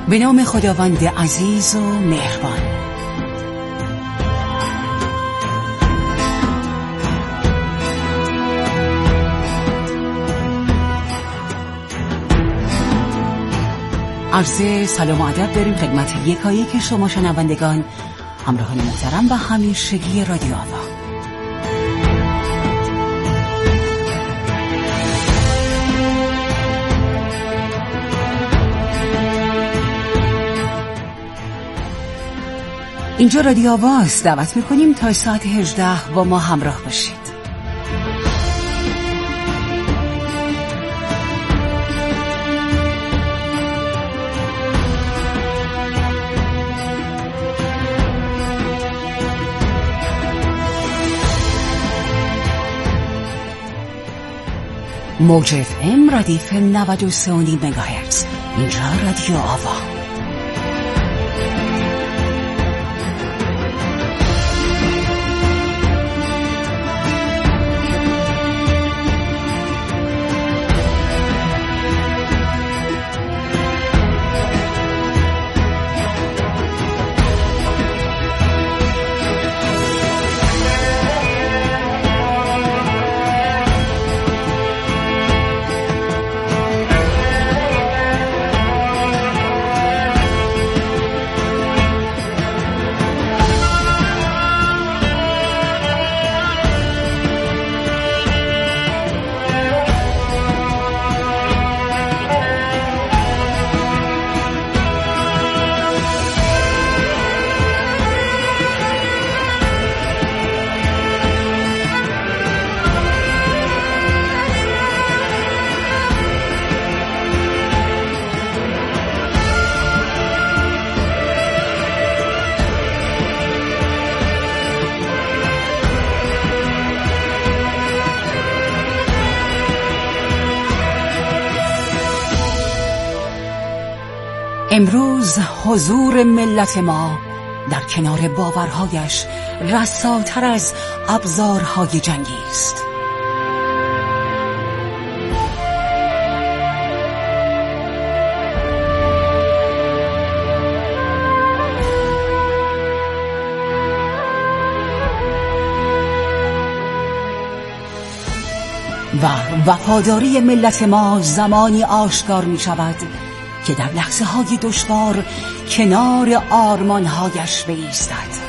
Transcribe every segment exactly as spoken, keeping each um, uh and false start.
به نام خداوند عزیز و مهربان. عرض سلام و ادب داریم خدمت یکایک شما شنوندگان، همراهان محترم و همیشگی رادیو آوا. اینجا رادیو آواست. دعوت میکنیم تا ساعت هجده با ما همراه باشید. موج اف ام ردیف نود و سه و نیم مگاهرتز. اینجا رادیو آوا. امروز حضور ملت ما در کنار باورهایش رساتر از ابزارهای جنگی است. و وفاداری ملت ما زمانی آشکار می شود که در لحظه های دشوار کنار آرمانهایش بایستد.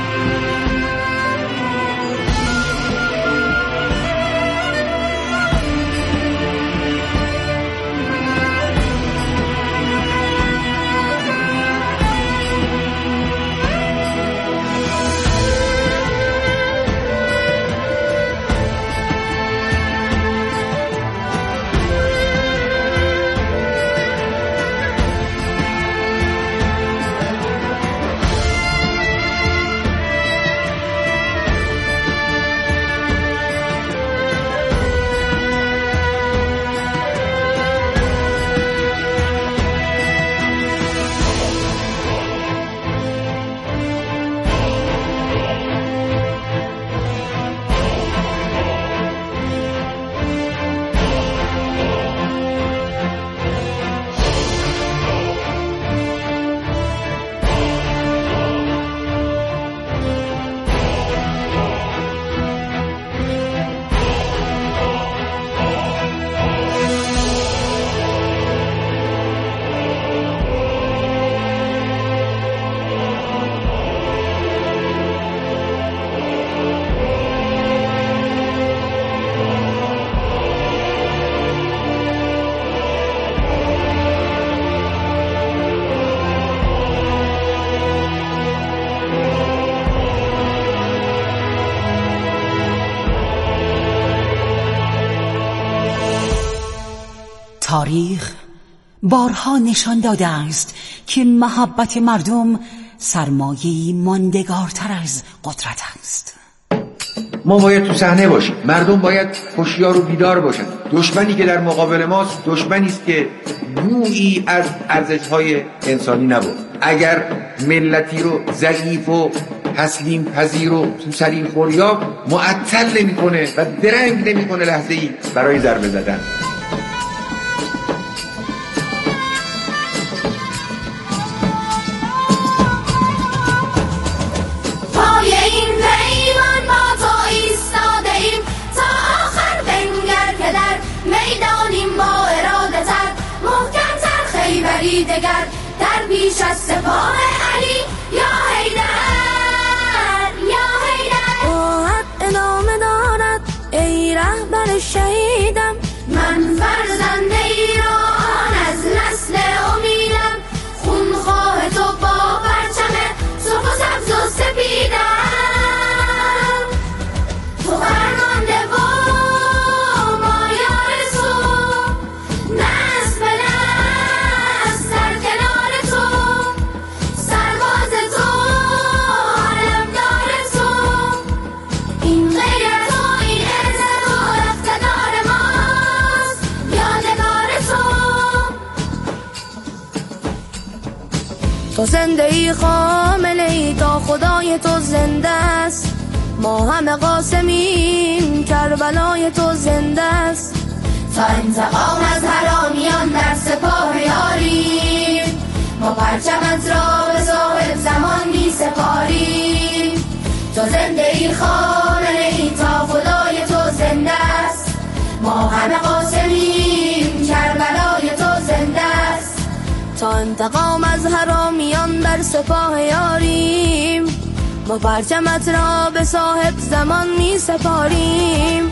تاریخ بارها نشان داده است که محبت مردم سرمایه‌ای ماندگارتر از قدرت است. ما باید تو صحنه باشیم، مردم باید هوشیار و بیدار باشن. دشمنی که در مقابل ماست دشمنی است که بویی از ارزش‌های انسانی نبود. اگر ملتی رو ضعیف و تسلیم پذیر و سرین خوریاب معطل نمی‌کنه و درنگ نمی‌کنه لحظه‌ای برای ضربه زدن. روزی دگر در پیش از سپاه علی یا حیدر یا حیدر. راحت ادامه دارد ای رهبر شهیدم، من فرزند ایران از نسل امیدم، خونخواه تو با پرچم سرخ و سبز و سپیدم. تو فرمانده و ما یار تو، نسل به نسل در کنار تو، سرباز تو علمدار تو، این غیرت و این عزت و اقتدار ماست یادگار تو. تو زنده ای خامنه ای، تا خدای تو زنده است، ما همه قاسمیم کربلای تو زنده است. تا انتقام از حرامیان در سپاه یاریم، ما پرچمت را به صاحب زمان می سپاریم. تو زنده ای خامنه ای، تا خدای تو زنده است، ما همه قاسمیم کربلای تو زنده است. تا انتقام از حرامیان در سپاه یاریم، ما پرچمت را به صاحب زمان می سپاریم.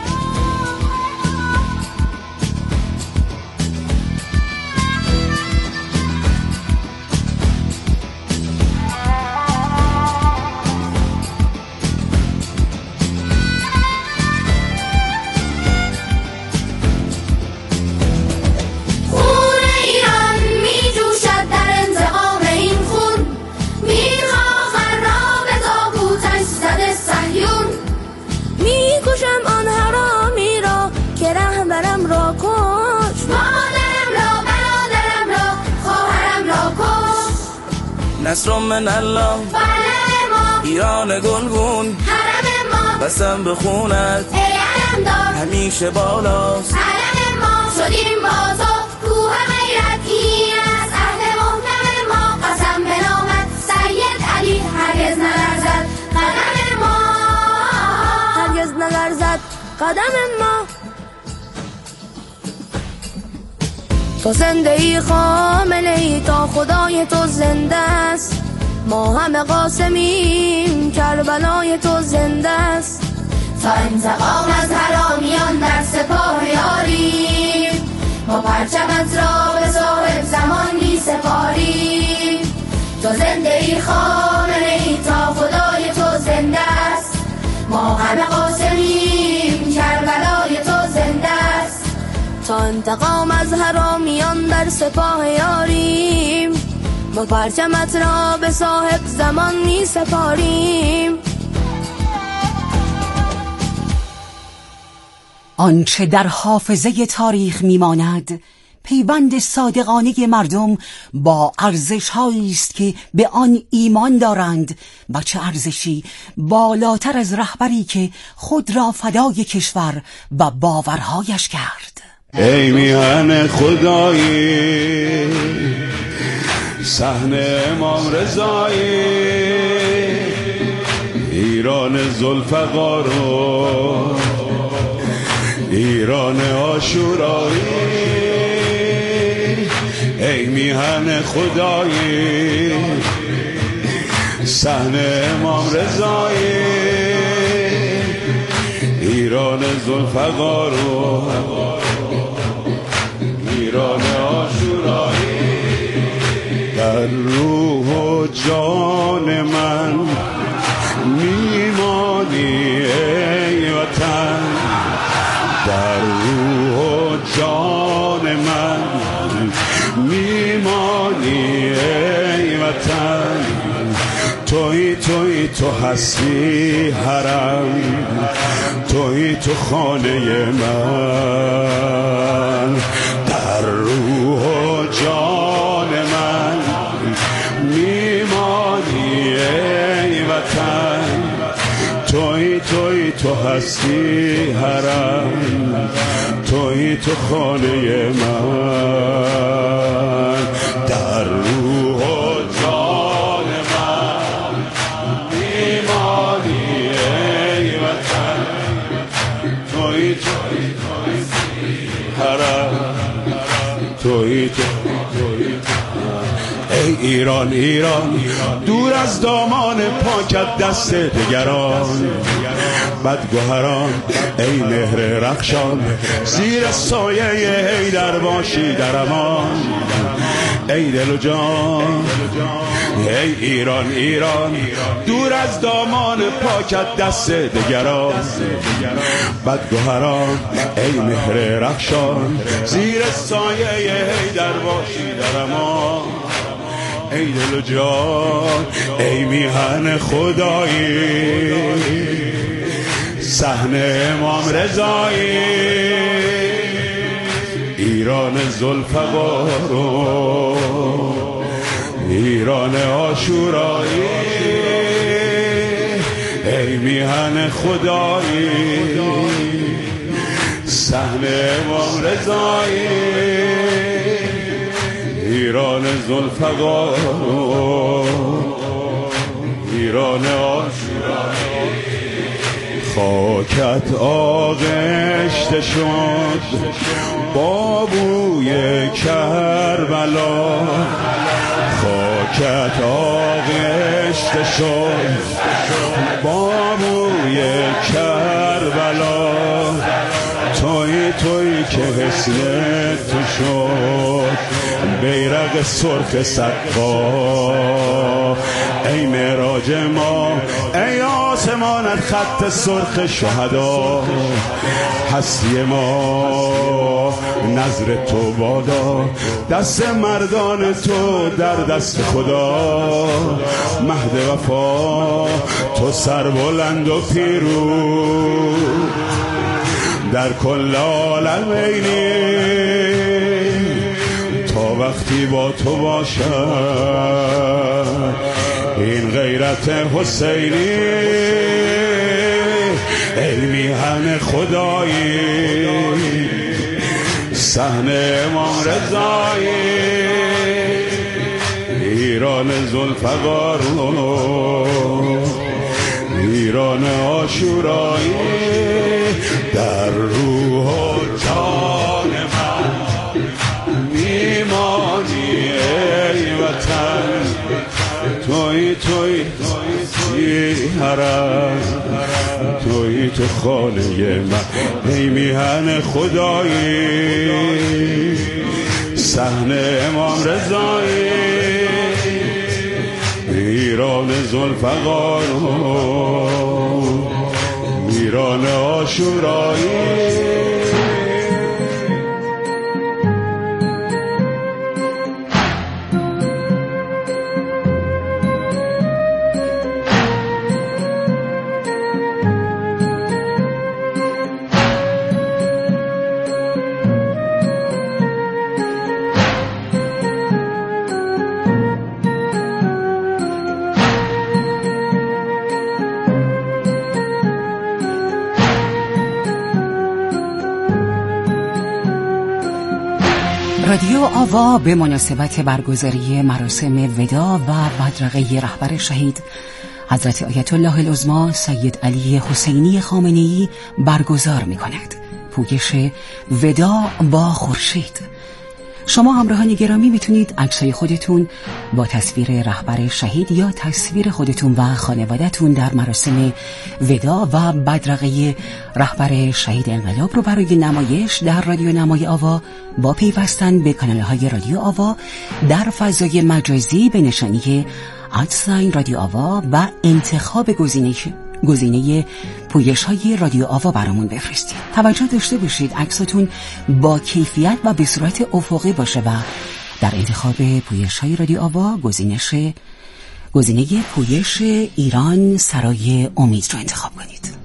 نصر من الله ایران گلگون، حرم ما بسم به خونت ای علمدار، همیشه بالاست علم ما شدیم با تو کوه غیرت. این از عهد محکم ما، قسم به نامت سید علی هرگز نلرزد قدم ما، هرگز نلرزد قدم ما. تو زنده ای خامنه ای، تا خدای تو زنده است، ما همه قاسمیم کربلای تو زنده است. تا انتقام از حرامیان در سپاه یاریم، ما پرچمت را به صاحب زمان می سپاریم. تو زنده ای خامنه ای، تا خدای تو زنده است، ما همه قاسمیم کربلای تو زنده است. تا انتقام از حرامیان در سپاه یاریم، ما پرچمت را به صاحب زمان می سپاریم. آنچه در حافظه تاریخ میماند پیوند صادقانه مردم با ارزش‌هایی است که به آن ایمان دارند، و چه ارزشی بالاتر از رهبری که خود را فدای کشور و باورهایش کرد. ای میهن خدایی صحن امام رضایی، ایران ذوالفقار و ایران عاشورایی. ای میهن خدایی صحن امام رضایی، ایران ذوالفقار و ایران عاشورایی. در روح و جان من میمانی ای وطن، در روح و جان من میمانی ای وطن. توی توی تو هستی حرم، توی تو خانه من، در روح و جان من میمانی ای وطن. توی توی تو هستی حرم، توی تو خانه من، در روح و جان من میمانی ای وطن. توی توی حرم، توی توی ای ایران ایران دور از دامان پاکت دست دگران، بدگوهران ای مهر رخشان زیر سایه حیدر باشی در امان. ای دل و جان ای ایران ایران دور از دامان پاکت دست دگران، بدگوهران ای مهر رخشان زیر سایه حیدر باشی در امان. ای دل و جان ای میهن خدایی صحنه امام رضایی، ایران ذوالفقار و ایران عاشورایی. ای میهن خدایی صحنه امام رضایی، ایران ذوالفقار و ایران عاشورایی. خاکت آغشته شد با بوی کربلا، خاکت آغشته شد با بوی کربلا. توی توی که حسن تو شد بیرق سرخ سقا، ای معراج ما ای آسمانت خط سرخ شهدا. هستی ما نظر تو بادا، دست مردان تو در دست خدا. مهد وفا تو سربلند و پیروز در کل عالمینی، تا وقتی با تو باشد این غیرت حسینی. ای میهن خدایی صحنه امام رضایی، ایران ذوالفقار ایران عاشورایی. در روح و جان من میمانی ای وطن، توی توی توی حرم، توی تو خانه من. ای میهن خدایی صحنه امام رضایی، ایران ذوالفقار ایران عاشورایی. رادیو آوا به مناسبت برگزاری مراسم ودا و بدرقه رهبر شهید حضرت آیت الله العظمی سید علی حسینی خامنه‌ای برگزار می‌کند. پویش ودا با خورشید. شما همراهان گرامی میتونید عکسای خودتون با تصویر رهبر شهید یا تصویر خودتون و خانواده‌تون در مراسم ودا و بدرقه رهبر شهید انقلاب رو برای نمایش در رادیو نمای آوا با پیوستن به کانال‌های رادیو آوا در فضای مجازی به نشانی ادساین رادیو آوا و انتخاب گزینه گزینه پویش های رادیو آوا برامون بفرستید. توجه داشته باشید عکساتون با کیفیت و به صورت افقی باشه و در انتخاب پویش های رادیو آوا گزینش گزینه پویش ایران سرای امید رو انتخاب کنید.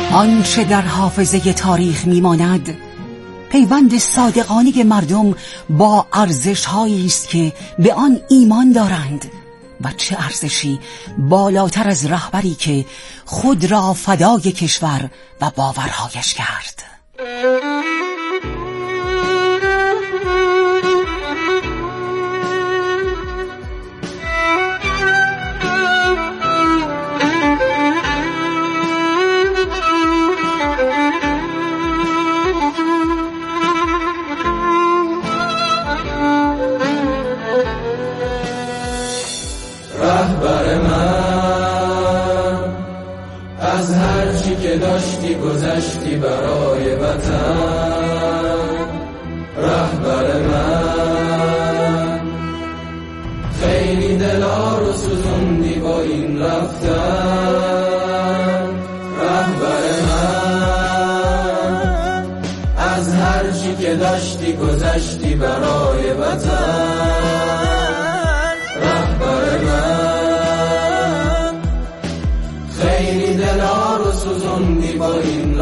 آنچه در حافظه تاریخ میماند پیوند صادقانه مردم با ارزش‌هایی است که به آن ایمان دارند و چه ارزشی بالاتر از رهبری که خود را فدای کشور و باورهایش کرد. رهبر من از هر چی که داشتی گذشتی برای وطن. رهبر من خیلی دلا رو سوزوندی با این رفتن. رهبر من از هر چی که داشتی گذشتی برای وطن. رهبر من خیلی دلا رو سوزوندی با این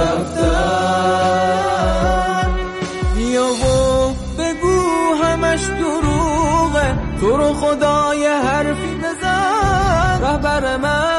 رفتن. بیا و بگو همش دروغه، تو رو خدای حرفی بزن. رهبر من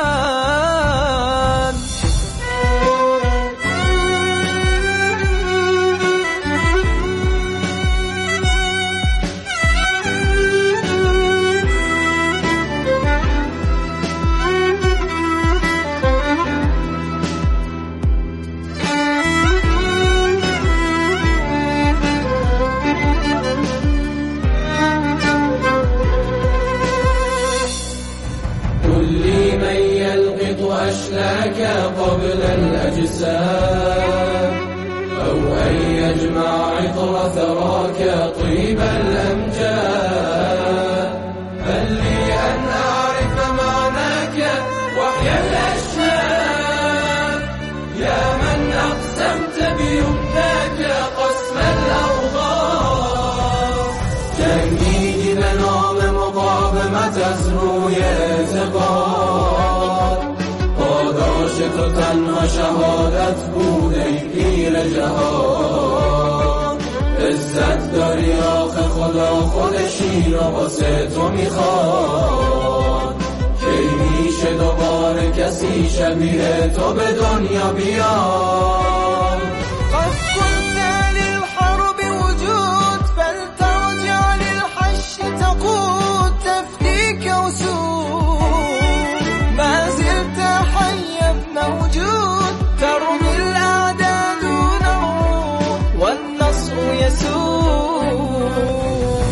أشلاك قبل الأجساد أو أن يجمع عطر ثراك طيب الأمجاد. بل لي أن أعرف معناك وحي الأشهاد يا من أقسمت بيمناك قسم الأوغاد. جنگیدی به نام مقاومت از روی اعتقاد، تو تنها شهادت بود ای پیر جهان. عزت داری آخه خدا خودشی را واسه تو میخواد. کی میشه دوباره کسی شبیه تو به دنیا بیاد؟ قد كنت للحرب وجود فلترجع للحش تقود تفديك وسود. ما زلت حيا موجود ترمي الأعداء نعود والنصر يسود.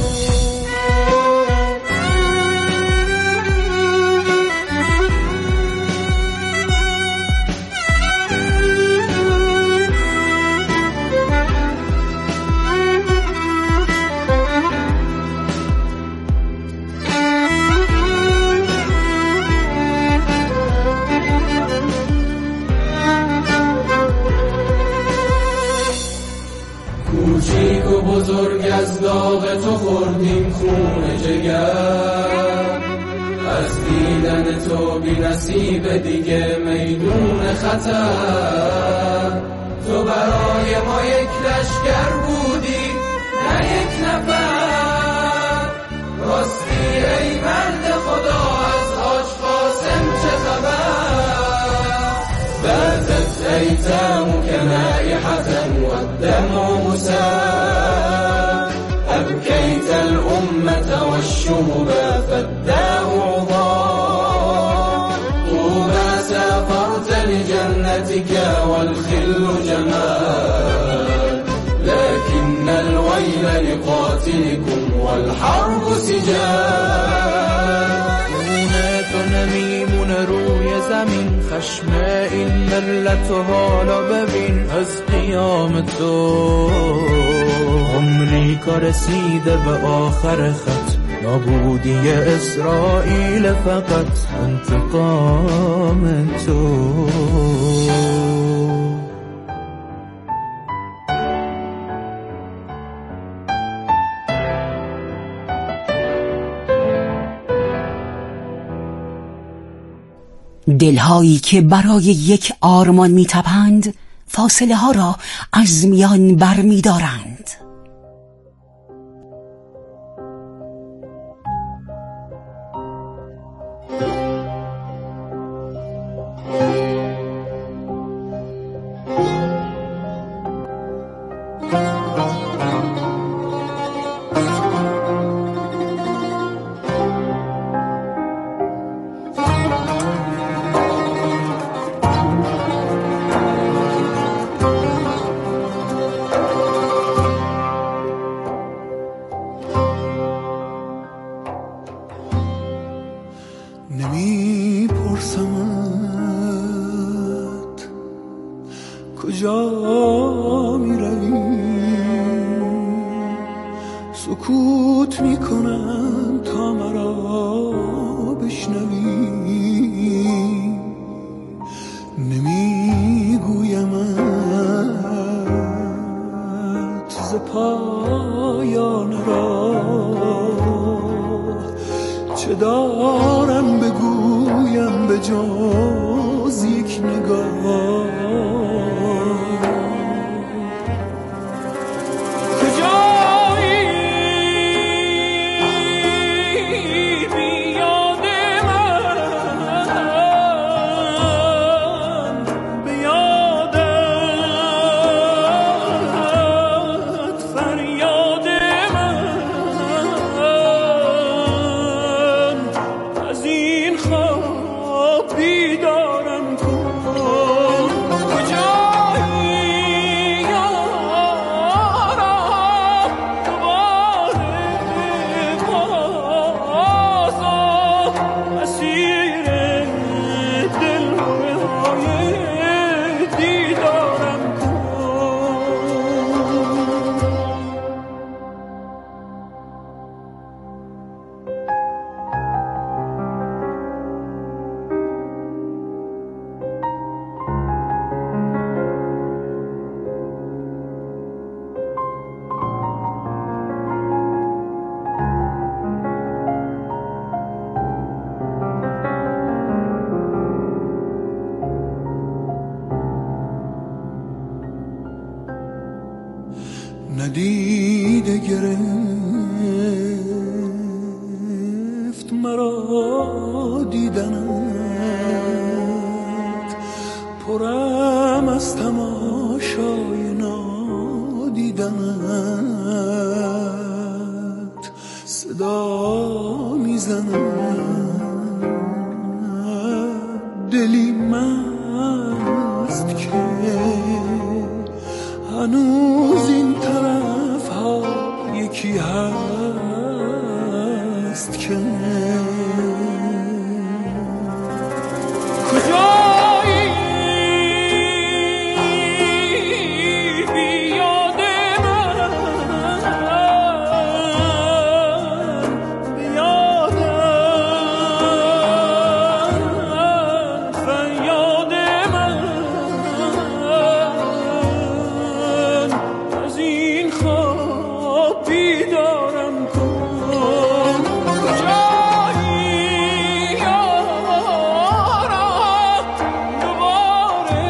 کوچیک و بزرگ از داغ تو خوردیم خون جگر. از دیدن تو بی نصیب دیگه میدون خطر. تو برای ما یک لشکر بودی نه یک نفر. راستی ای مرد خدا از حاج قاسم چه خبر؟ باتت ایتامک نائحة والدمع مسال. أبكيت الأمة والشعوب فالداء عضال. طوبى سافرت لجنتك والخل جمال. لكن الويل لقاتلكم والحرب سجال. نمیمونه روی زمین خشم این ملت حالا ببین. از قیام تو آمریکا رسیده به آخر خط. نابودی اسرائیل فقط انتقام تو. دلهایی که برای یک آرمان می‌تپند فاصله ها را از میان برمی‌دارند. نمی پرسمت کجا می روی، سکوت می کنم تا مرا بشنوی، نمی گویمت ز پایان راه چه دارم بگویم به جز یک نگاه. ندیده گرفت مرا دیدنت، پرم از تماشای نادیدنت، صدا میزند دلی مست که هنوز این طرف ها یکی هست که کجایی بیاد من بیادم فریاد من از این خواب بیدارم کن. کجایی یارا دوباره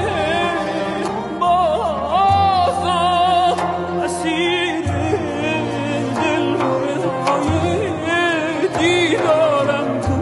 بازم اسیر دلهای دیدارم کن.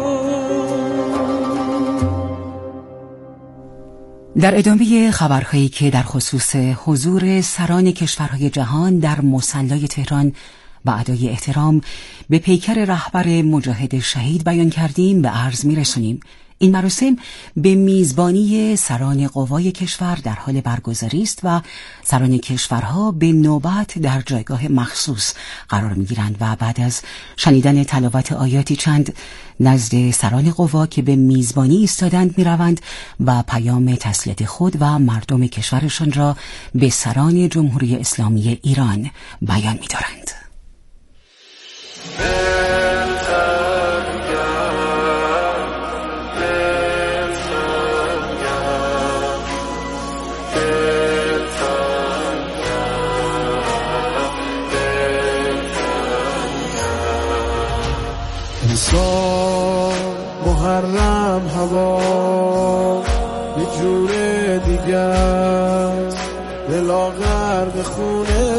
در ادامه خبرهایی که در خصوص حضور سران کشورهای جهان در مصلی تهران و ادای احترام به پیکر رهبر مجاهد شهید بیان کردیم به عرض می‌رسانیم. این مراسم به میزبانی سران قوای کشور در حال برگزاری است و سران کشورها به نوبت در جایگاه مخصوص قرار می‌گیرند و بعد از شنیدن تلاوت آیاتی چند نزد سران قوا که به میزبانی ایستادند می‌روند و پیام تسلیت خود و مردم کشورشان را به سران جمهوری اسلامی ایران بیان می‌دارند. محرم هوا یه جور دیگه است، دلا غرق خونه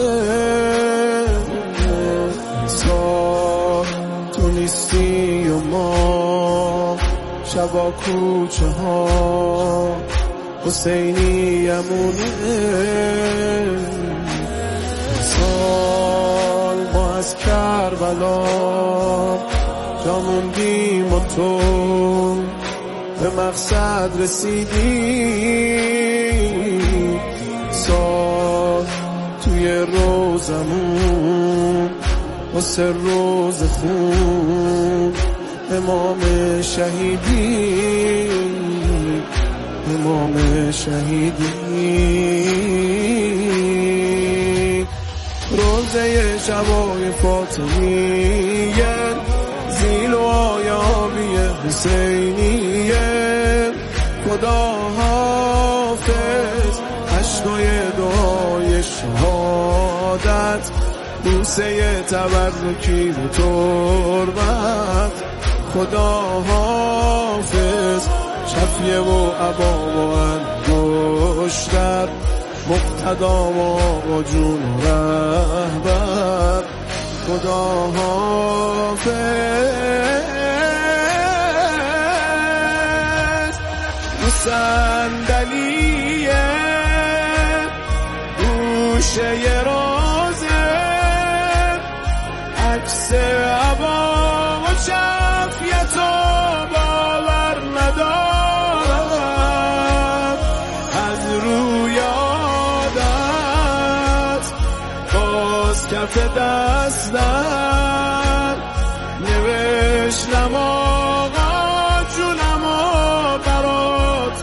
سال تو نیستی و ما شبا کوچه ها حسینی امونه سال ما از کربلا جا موندیم و تو به مقصد رسیدی سال توی روزمون واسه روز خون امام شهیدی امام شهیدی روزه شبای فاطمیه زیل و آیابی حسینیه خدا حافظ عشقای دعای شهادت بوسه تبرکی و تربت خدا حافظ شفیه و عبا و انگشتر مقتدا و آقا جون و رهبر خدا حافظ رو صندلیه گوشه رازه عکس عبا و شفیت و باور ندارم از روی عادت باز کف دستم نوشتم آقا جونم و برات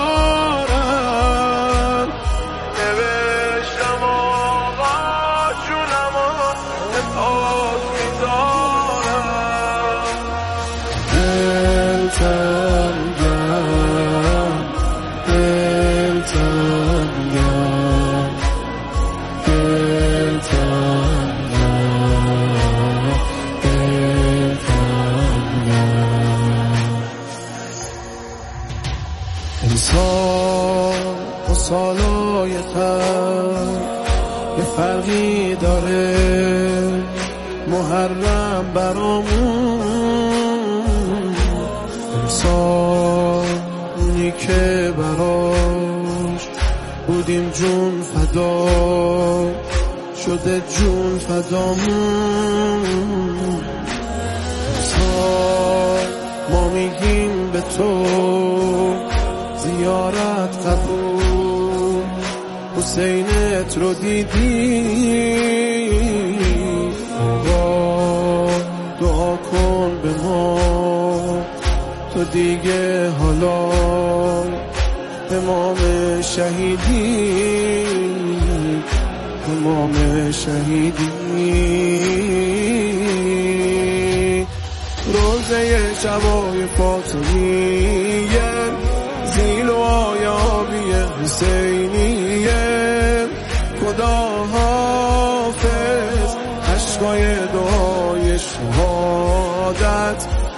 میذارم نوشتم آقا جونم و برات میذارم دلتم گم دلتم گم دلتم انسان و سالای خم یه فرقی داره محرم برامون انسانی که براش بودیم جون فدا شده جون فدامون انسان ما میگیم به تو زیارت قبول حسینت رو دیدی آقا دعا کن به ما تو دیگه حالا امام شهیدی امام شهیدی روزه شبای فاطمیه زیل و آیابی حسینیه خدا